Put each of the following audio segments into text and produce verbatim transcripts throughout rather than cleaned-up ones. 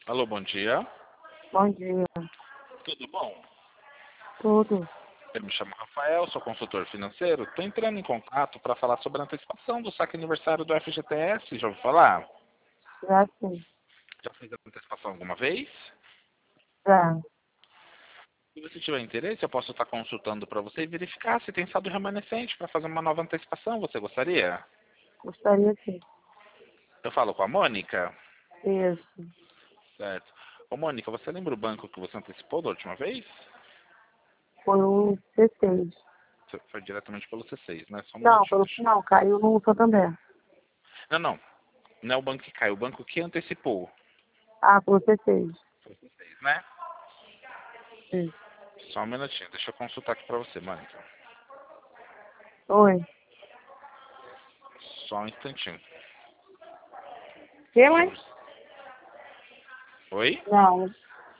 Alô, bom dia. Bom dia. Tudo bom? Tudo. Eu me chamo Rafael, sou consultor financeiro. Estou entrando em contato para falar sobre a antecipação do saque aniversário do F G T S. Já ouviu falar? Já sim. Já fez a antecipação alguma vez? Já. Se você tiver interesse, eu posso estar consultando para você e verificar se tem saldo remanescente para fazer uma nova antecipação. Você gostaria? Gostaria sim. Eu falo com a Mônica? Isso. Certo. Ô, Mônica, você lembra o banco que você antecipou da última vez? Foi um C seis. Foi foi diretamente pelo C seis, né? Só um Não, minutinho, pelo deixa eu... final, caiu no Santander. Não, não. Não é o banco que caiu, o banco que antecipou. Ah, foi o C seis. Foi o C seis, né? Isso. Só um minutinho, deixa eu consultar aqui pra você, Mônica. Oi. Só um instantinho. Que, Deixa eu mãe? ver. Oi? Não.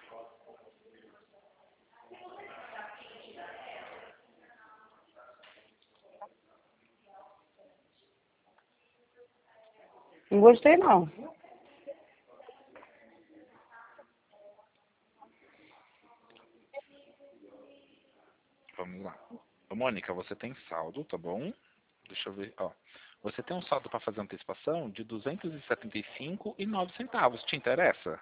Não gostei, não. Vamos lá. Ô, Mônica, você tem saldo, tá bom? Deixa eu ver, ó. Você tem um saldo para fazer antecipação de duzentos e setenta e cinco e nove centavos. Te interessa?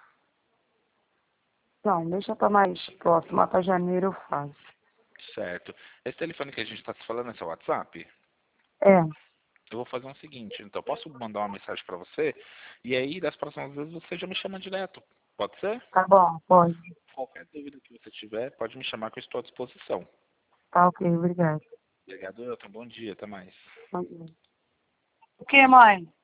Não, deixa pra mais próximo. Lá pra janeiro eu faço. Certo. Esse telefone que a gente está se falando é seu WhatsApp? É. Eu vou fazer o seguinte, então eu posso mandar uma mensagem para você e aí das próximas vezes você já me chama direto. Pode ser? Tá bom, pode. Qualquer dúvida que você tiver, pode me chamar que eu estou à disposição. Tá ok, obrigado. Obrigado, Elton. Bom dia, até mais. Bom dia. O que, mãe?